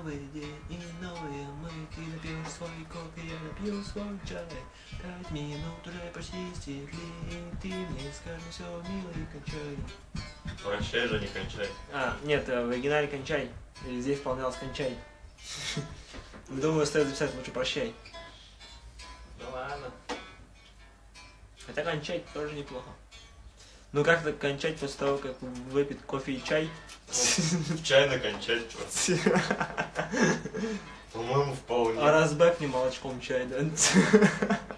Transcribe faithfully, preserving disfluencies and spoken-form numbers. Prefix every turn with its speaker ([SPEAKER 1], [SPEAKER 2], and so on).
[SPEAKER 1] новый день и новые мысли. Напьешь свой кофе, я напью свой чай. Пять минут уже почти истекли. Ты мне скажи все, милый, кончай.
[SPEAKER 2] Прощай же, не кончай.
[SPEAKER 1] А, нет, в оригинале кончай. Или здесь исполнялось кончай. Думаю, стоит записать лучше прощай.
[SPEAKER 2] Ну ладно.
[SPEAKER 1] Хотя кончать тоже неплохо. Ну как-то кончать после того, как выпить кофе и чай?
[SPEAKER 2] В чай накончать, что? По-моему, вполне.
[SPEAKER 1] А разбавь мне молочком чай, да?